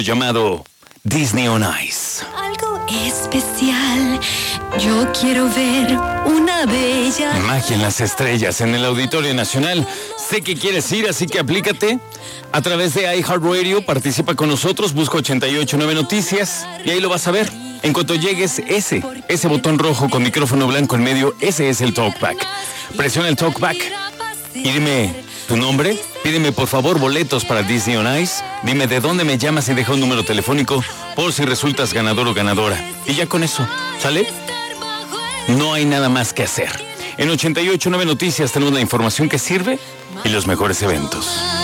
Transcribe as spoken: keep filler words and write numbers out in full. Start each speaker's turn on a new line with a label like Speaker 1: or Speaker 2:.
Speaker 1: llamado Disney on Ice.
Speaker 2: Algo especial. Yo quiero ver una bella
Speaker 1: Magia en las estrellas en el Auditorio Nacional. Sé que quieres ir, así que aplícate. A través de iHeartRadio, participa con nosotros, busca ochenta y ocho nueve Noticias y ahí lo vas a ver. En cuanto llegues, ese, ese botón rojo con micrófono blanco en medio, ese es el Talkback. Presiona el Talkback y dime tu nombre. Pídeme por favor boletos para Disney on Ice. Dime de dónde me llamas y deja un número telefónico por si resultas ganador o ganadora. Y ya con eso, ¿sale? No hay nada más que hacer. En ochenta y ocho nueve Noticias tenemos la información que sirve y los mejores eventos.